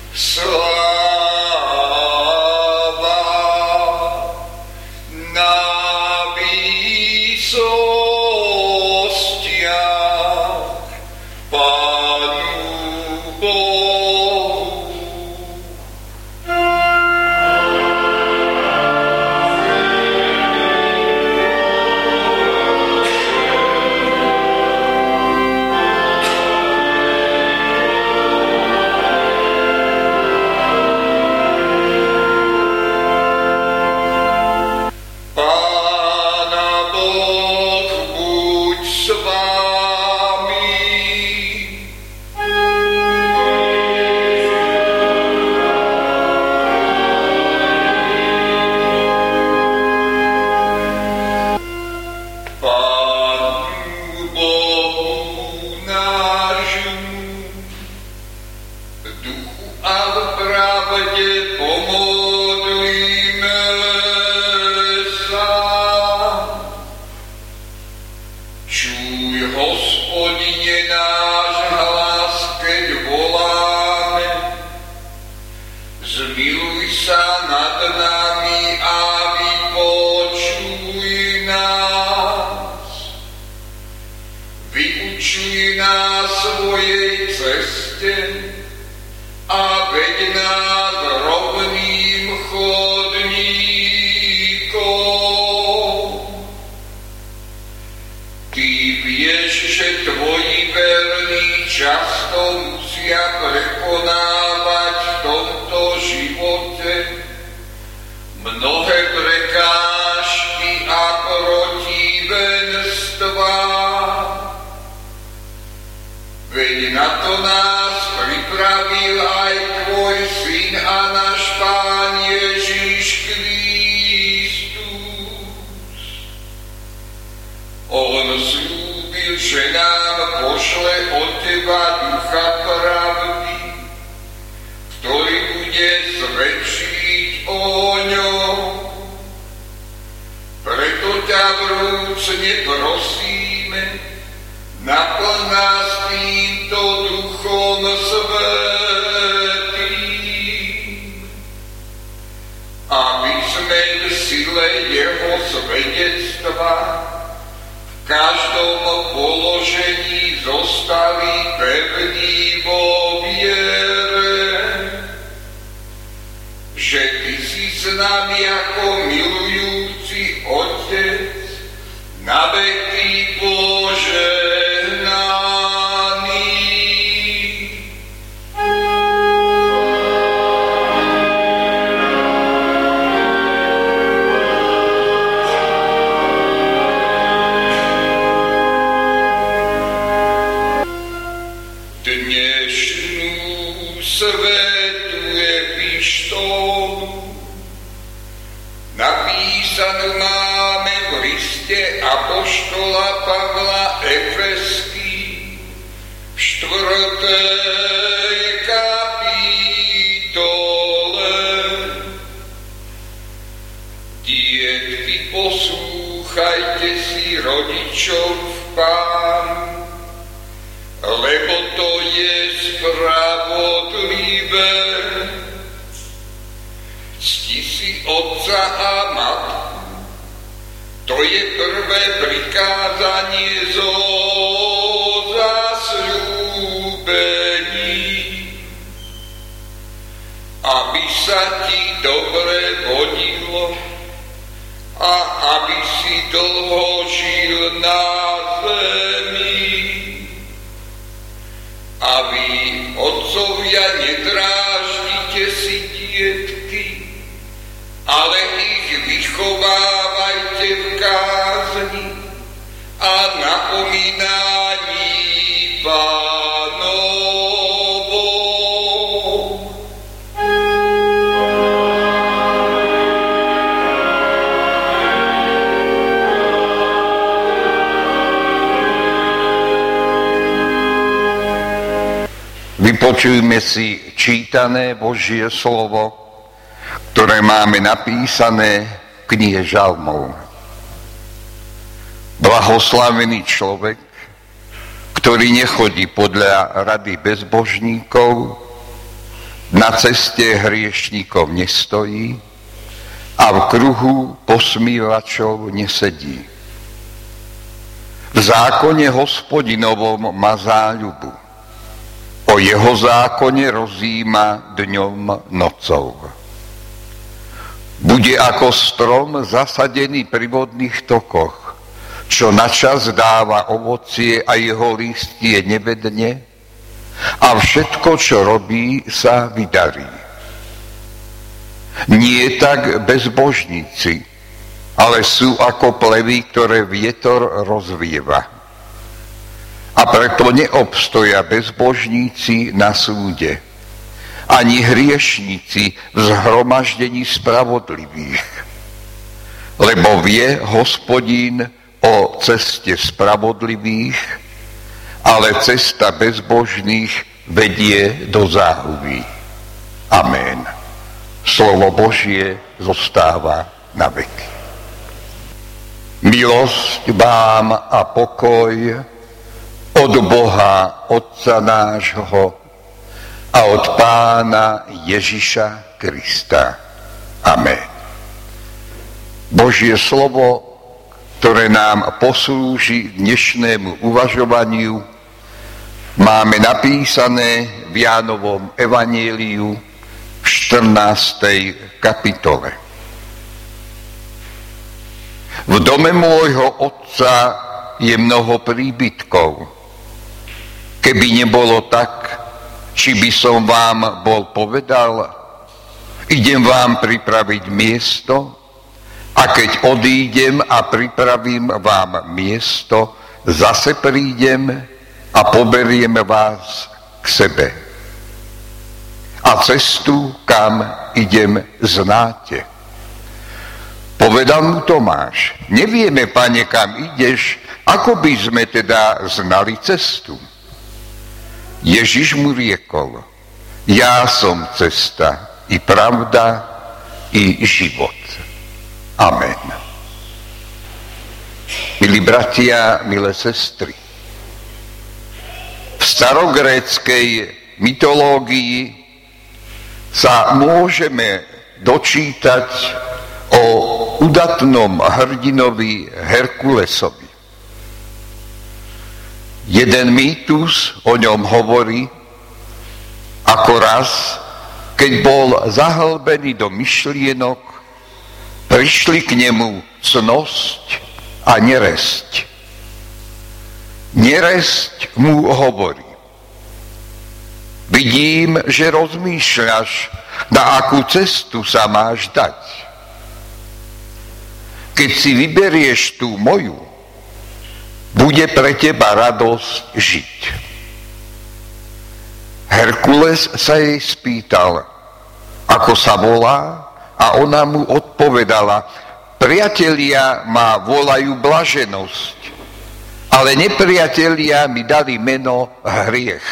Vypočujme si čítané Božie slovo, ktoré máme napísané v knihe Žalmov. Blahoslavený človek, ktorý nechodí podľa rady bezbožníkov, na ceste hriešníkov nestojí a v kruhu posmívačov nesedí. V zákone Hospodinovom má záľubu. O jeho zákone rozjíma dňom nocou. Bude ako strom zasadený pri vodných tokoch, čo načas dáva ovocie a jeho lístie nevedne, a všetko, čo robí, sa vydarí. Nie tak bezbožníci, ale sú ako plevy, ktoré vietor rozvieva. A preto neobstoja bezbožníci na súde, ani hriešníci v zhromaždení spravodlivých. Lebo vie Hospodín o ceste spravodlivých, ale cesta bezbožných vedie do záhuby. Amen. Slovo Božie zostáva na veky. Milosť vám a pokoj od Boha, Otca nášho a od Pána Ježiša Krista. Amen. Božie slovo, ktoré nám poslúži dnešnému uvažovaniu, máme napísané v Jánovom evanjeliu v 14. kapitole. V dome môjho Otca je mnoho príbytkov. Keby nebolo tak, či by som vám bol povedal, idem vám pripraviť miesto, a keď odídem a pripravím vám miesto, zase prídem a poberiem vás k sebe. A cestu, kam idem, znáte. Povedal mu Tomáš, nevieme, Pane, kam ideš, ako by sme teda znali cestu? Ježiš mu riekol, ja som cesta, i pravda, i život. Amen. Milí bratia, milé sestry, v starogréckej mytológii sa môžeme dočítať o udatnom hrdinovi Herkulesovi. Jeden mýtus o ňom hovorí, ako raz, keď bol zahlbený do myšlienok, prišli k nemu cnosť a neresť. Neresť mu hovorí, vidím, že rozmýšľaš, na akú cestu sa máš dať. Keď si vyberieš tú moju, bude pre teba radosť žiť. Herkules sa jej spýtal, ako sa volá, a ona mu odpovedala, priatelia ma volajú blaženosť, ale nepriatelia mi dali meno hriech.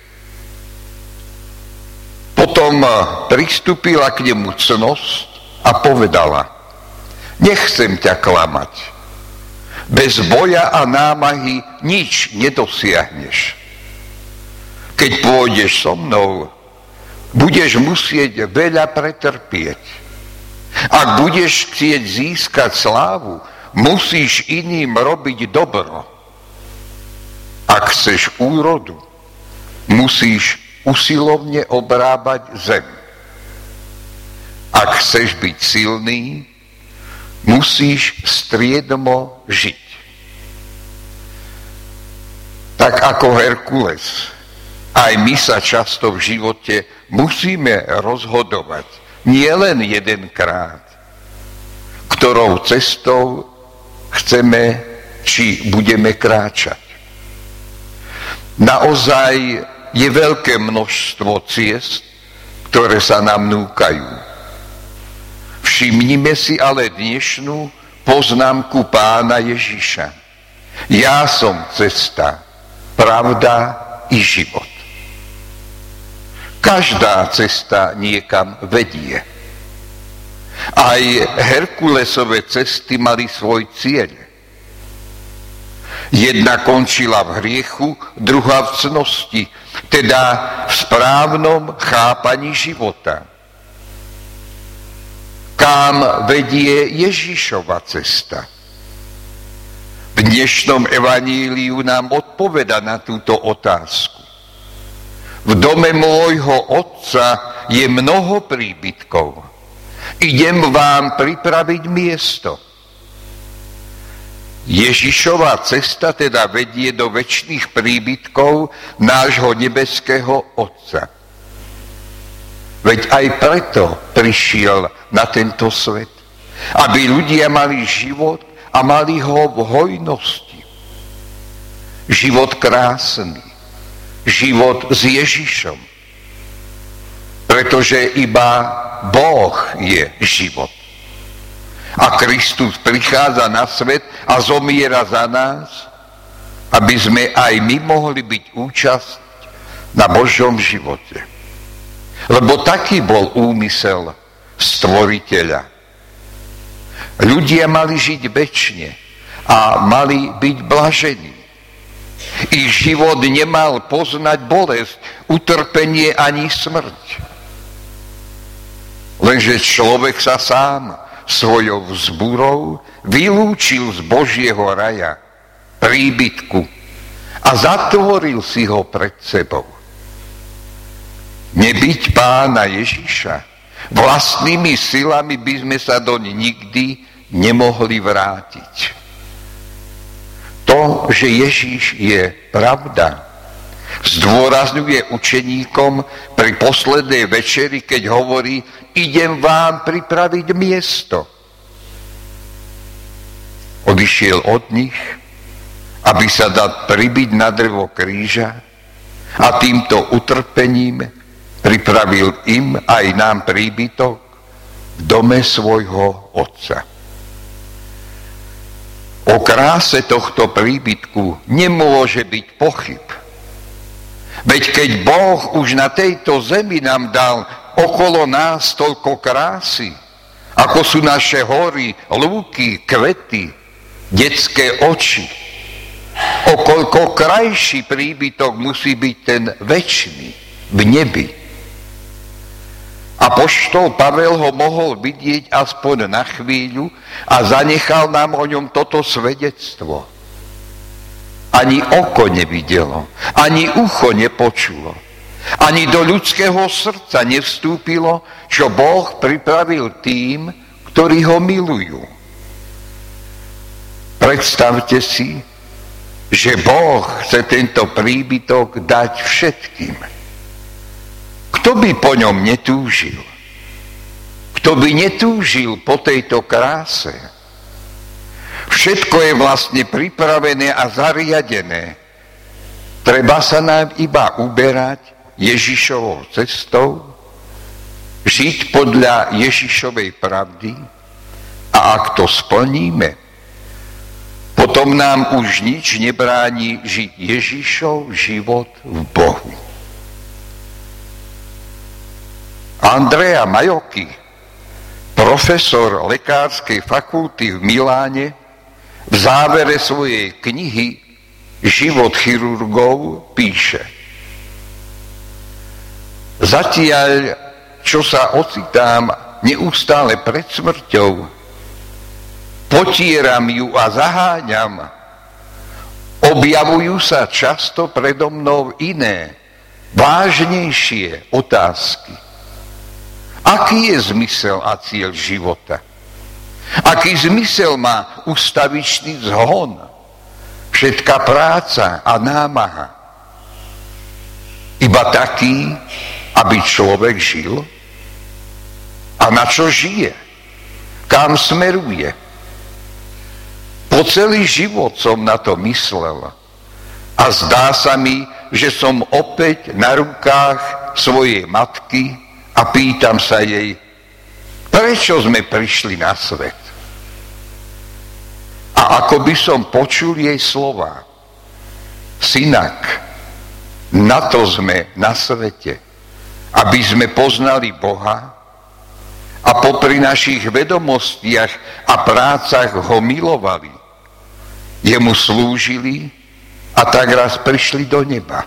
Potom pristúpila k nemu cnosť a povedala, nechcem ťa klamať. Bez boja a námahy nič nedosiahneš. Keď pôjdeš so mnou, budeš musieť veľa pretrpieť. Ak budeš chcieť získať slávu, musíš iným robiť dobro. Ak chceš úrodu, musíš usilovne obrábať zem. Ak chceš byť silný, musíš striedmo žiť. Tak ako Herkules, aj my sa často v živote musíme rozhodovať, nie len jedenkrát, ktorou cestou chceme, či budeme kráčať. Naozaj je veľké množstvo ciest, ktoré sa nám núkajú. Všimnime si ale dnešnú poznámku Pána Ježiša. Ja som cesta, pravda i život. Každá cesta niekam vedie. Aj Herkulesove cesty mali svoj cieľ. Jedna končila v hriechu, druhá v cnosti, teda v správnom chápaní života. Kam vedie Ježišova cesta? V dnešnom evaníliu nám odpoveda na túto otázku. V dome môjho otca je mnoho príbytkov. Idem vám pripraviť miesto. Ježišova cesta teda vedie do večných príbytkov nášho nebeského Otca. Veď aj preto prišiel na tento svet, aby ľudia mali život a mali ho v hojnosti. Život krásny, život s Ježišom. Pretože iba Boh je život. A Kristus prichádza na svet a zomiera za nás, aby sme aj my mohli byť účasť na Božom živote. Lebo taký bol úmysel Stvoriteľa. Ľudia mali žiť večne a mali byť blažení. Ich život nemal poznať bolesť, utrpenie ani smrť. Lenže človek sa sám svojou vzburou vylúčil z Božieho raja, príbytku a zatvoril si ho pred sebou. Nebyť Pána Ježiša, vlastnými silami by sme sa doň nikdy nemohli vrátiť. To, že Ježiš je pravda, zdôrazňuje učeníkom pri poslednej večeri, keď hovorí: idem vám pripraviť miesto. Odišiel od nich, aby sa dal pribiť na drevo kríža a týmto utrpením pripravil im aj nám príbytok v dome svojho Otca. O kráse tohto príbytku nemôže byť pochyb. Veď keď Boh už na tejto zemi nám dal okolo nás toľko krásy, ako sú naše hory, lúky, kvety, detské oči, o koľko krajší príbytok musí byť ten večný v nebi. Apoštol Pavel ho mohol vidieť aspoň na chvíľu a zanechal nám o ňom toto svedectvo. Ani oko nevidelo, ani ucho nepočulo, ani do ľudského srdca nevstúpilo, čo Boh pripravil tým, ktorí ho milujú. Predstavte si, že Boh chce tento príbytok dať všetkým. Kto by po ňom netúžil? Kto by netúžil po tejto kráse? Všetko je vlastne pripravené a zariadené. Treba sa nám iba uberať Ježišovou cestou, žiť podľa Ježišovej pravdy, a ak to splníme, potom nám už nič nebráni žiť Ježišov život v Bohu. Andrea Majocchi, profesor lekárskej fakulty v Miláne, v závere svojej knihy Život chirurgov píše: zatiaľ, čo sa ocitám neustále pred smrťou, potieram ju a zaháňam, objavujú sa často predo mnou iné, vážnejšie otázky. Aký je zmysel a cieľ života? Aký zmysel má ustavičný zhon, všetká práca a námaha? Iba taký, aby človek žil? A na čo žije? Kam smeruje? Po celý život som na to myslel a zdá sa mi, že som opäť na rukách svojej matky a pýtam sa jej, prečo sme prišli na svet? A ako by som počul jej slova: synak, na to sme na svete, aby sme poznali Boha a popri našich vedomostiach a prácach ho milovali. jemu slúžili a tak raz prišli do neba.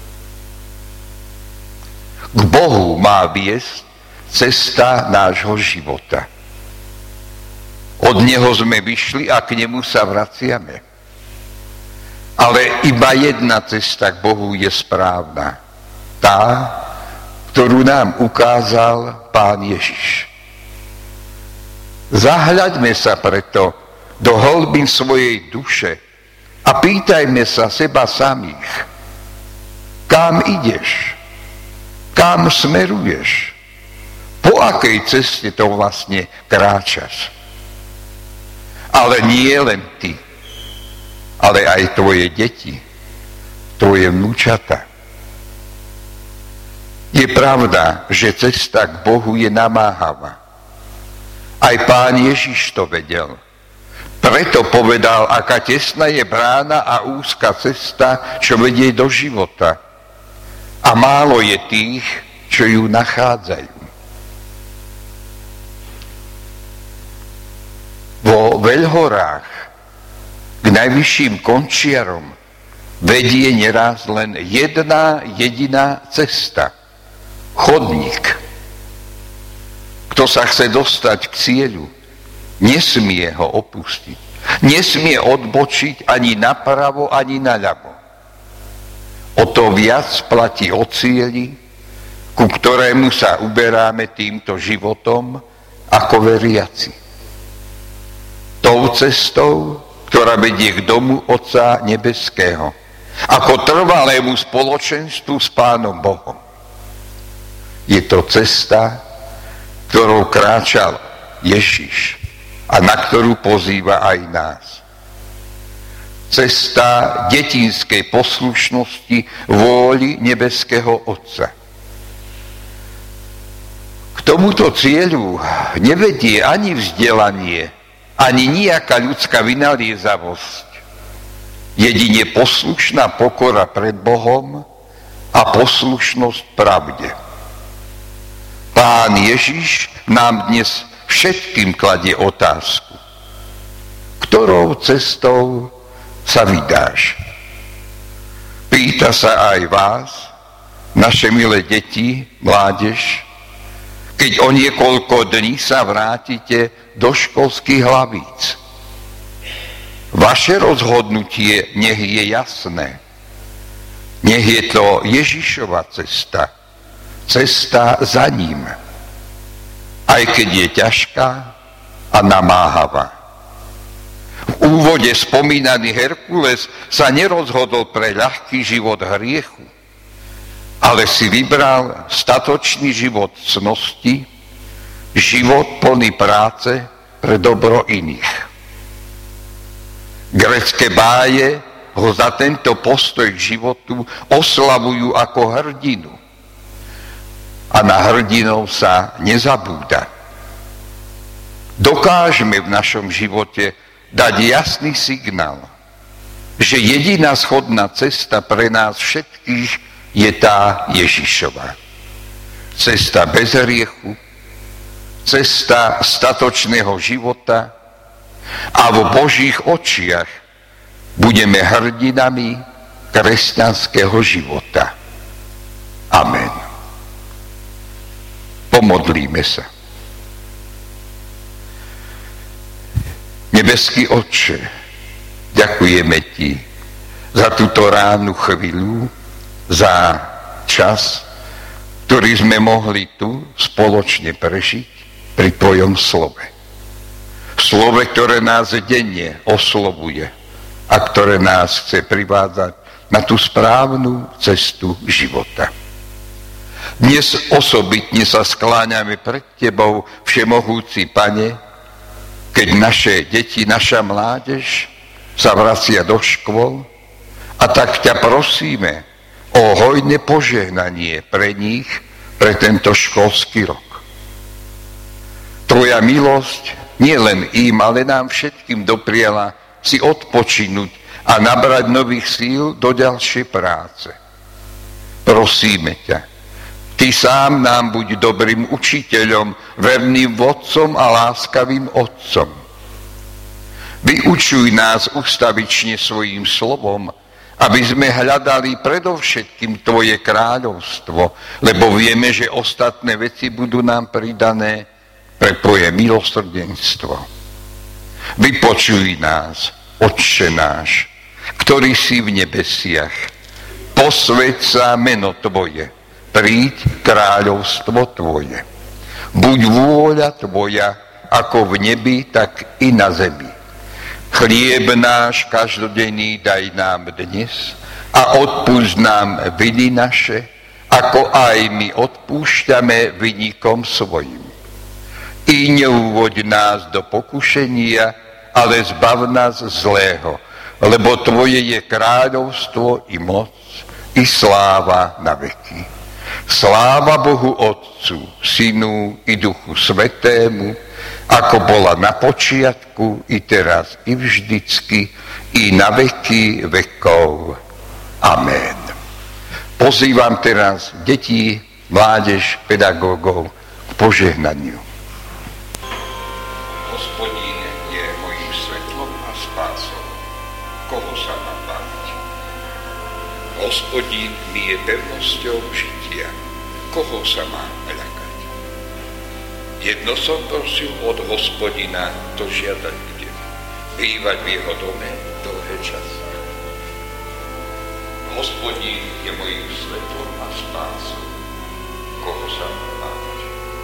K Bohu má viesť cesta nášho života. Od neho sme vyšli a k nemu sa vraciame. Ale iba jedna cesta k Bohu je správna. Tá, ktorú nám ukázal Pán Ježiš. Zahľaďme sa preto do hĺbin svojej duše a pýtajme sa seba samých. Kam ideš? Kam smeruješ? Po akej ceste to vlastne kráčaš? Ale nie len ty, ale aj tvoje deti, tvoje vnúčata. Je pravda, že cesta k Bohu je namáhavá. Aj Pán Ježiš to vedel. Preto povedal, aká tesná je brána a úzka cesta, čo vedie do života. A málo je tých, čo ju nachádzajú. Vo veľhorách k najvyšším končiarom vedie neraz len jedna jediná cesta. Chodník. Kto sa chce dostať k cieľu, nesmie ho opustiť. Nesmie odbočiť ani napravo, ani naľavo. O to viac platí o cieli, ku ktorému sa uberáme týmto životom ako veriaci. Tou cestou, ktorá vedie k domu Otca nebeského, ako trvalému spoločenstvu s Pánom Bohom. Je to cesta, ktorou kráčal Ježiš a na ktorú pozýva aj nás. Cesta detinskej poslušnosti vôli nebeského Otca. K tomuto cieľu nevedie ani vzdelanie, ani nejaká ľudská vynaliezavosť. Jedine poslušná pokora pred Bohom a poslušnosť pravde. Pán Ježiš nám dnes všetkým kladie otázku. Ktorou cestou sa vydáš? Pýta sa aj vás, naše milé deti, mládež, keď o niekoľko dní sa vrátite do školských hlavíc. Vaše rozhodnutie nech je jasné. Nech je to Ježišova cesta. Cesta za ním. Aj keď je ťažká a namáhavá. V úvode spomínaný Herkules sa nerozhodol pre ľahký život hriechu, ale si vybral statočný život cnosti, život plný práce pre dobro iných. Grécke báje ho za tento postoj k životu oslavujú ako hrdinu. A na hrdinov sa nezabúda. Dokážeme v našom živote dať jasný signál, že jediná schodná cesta pre nás všetkých je tá Ježišova. Cesta bez hriechu, cesta statočného života a v Božích očiach budeme hrdinami kresťanského života. Amen. Pomodlíme sa. Nebeský Otče, ďakujeme Ti za túto ránu chvíľu, za čas, ktorý sme mohli tu spoločne prežiť pri Tvojom slove. Slove, ktoré nás denne oslovuje a ktoré nás chce privádzať na tú správnu cestu života. Dnes osobitne sa skláňame pred Tebou, Všemohúci Pane, keď naše deti, naša mládež sa vracia do škôl, a tak ťa prosíme o hojné požehnanie pre nich, pre tento školský rok. Tvoja milosť nie len im, ale nám všetkým dopriala si odpočinúť a nabrať nových síl do ďalšej práce. Prosíme ťa, Ty sám nám buď dobrým učiteľom, verným vodcom a láskavým otcom. Vyučuj nás ustavične svojím slovom, aby sme hľadali predovšetkým Tvoje kráľovstvo, lebo vieme, že ostatné veci budú nám pridané pre Tvoje milosrdenstvo. Vypočuj nás, Otče náš, ktorý si v nebesiach. Posväť sa meno Tvoje, príď kráľovstvo Tvoje. Buď vôľa Tvoja, ako v nebi, tak i na zemi. Chlieb náš každodenný daj nám dnes a odpúšť nám viny naše, ako aj my odpúšťame vinníkom svojim. I neúvoď nás do pokušenia, ale zbav nás zlého, lebo Tvoje je kráľovstvo i moc, i sláva na veky. Sláva Bohu Otcu, Synu i Duchu Svätému, ako bola na počiatku, i teraz, i vždycky, i na veky vekov. Amen. Pozývam teraz deti, mládež, pedagógov k požehnaniu. Hospodin je mojím svetlom a spásou. Koho sa mám báť? Hospodin mi je pevnosťou žitia. Koho sa mám ľakať? Jedno som prosil od Hospodina, to žiadať budem. Bývať v jeho dome dlhé časy. Hospodin je mojím svetlom a spásou. Koho sa mám báť?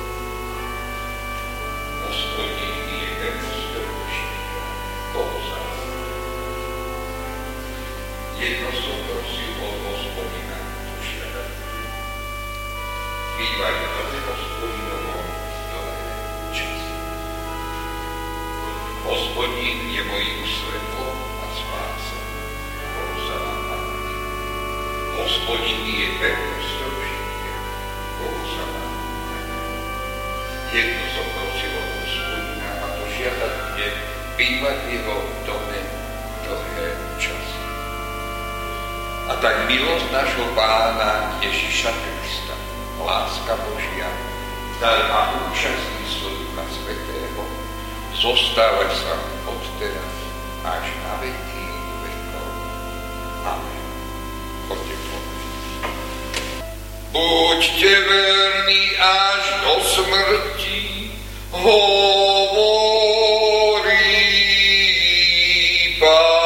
Hospodin je pevnosťou žitia. Koho sa mám báť? Jedno som prosil od Hospodina, to žiadať budem. Bývať v dome Hospodinovom dlhé časy. Hospodin je mojím svetlom a spásou. Koho sa mám báť? Hospodin je pevnosťou žitia. Koho sa mám báť? Jedno som prosil od Hospodina a to žiadať bude bývať v jeho dome dlhé časy. A tak milosť nášho Pána Ježiša Krista, láska Božia, dar a účastníctvo Ducha Svätého zostávať sa od teraz až na veky vekov. Amen. Choďte po. Buďte verní až do smrti, hovorí Pán.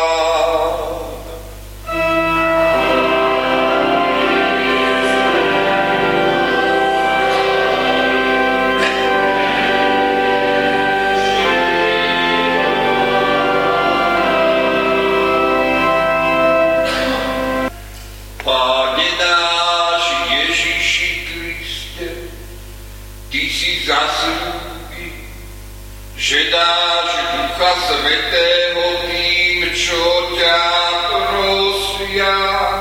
Že dáš Ducha Svätého tým, čo ťa prosia.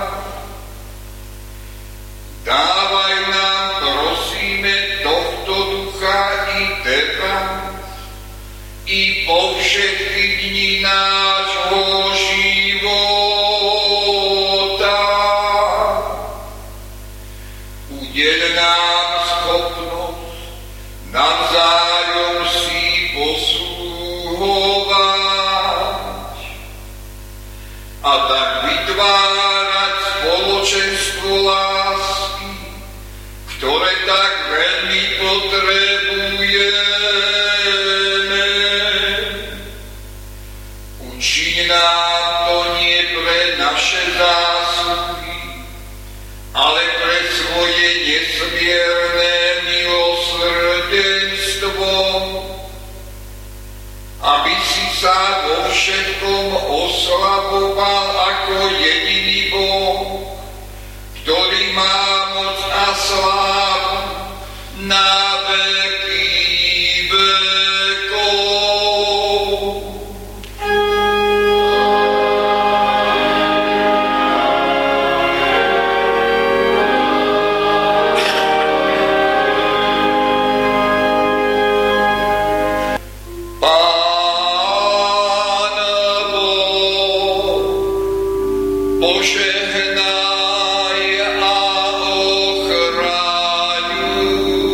Dávaj nám, prosíme, tohto Ducha i teraz, i po všetky dni nášho života. Udeľ nám schopnosť navzájom si posluhovať a tak vytvárať spoločenstvo lásky, ktoré tak veľmi potrebujeme. Učiň nám to nie pre naše zásluhy, ale pre svoje nesmierne milosrdenstvo, aby si sa vo všetkom oslavoval ako jediný Boh, ktorý má moc a slávu na veky vekov.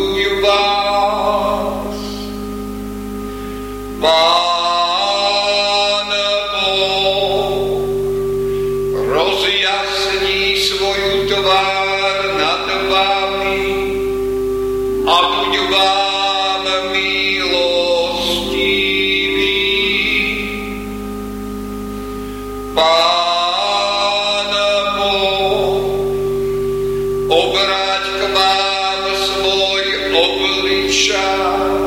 Pán vám milostivý. Pán Boh, obráť k vám svoj obličaj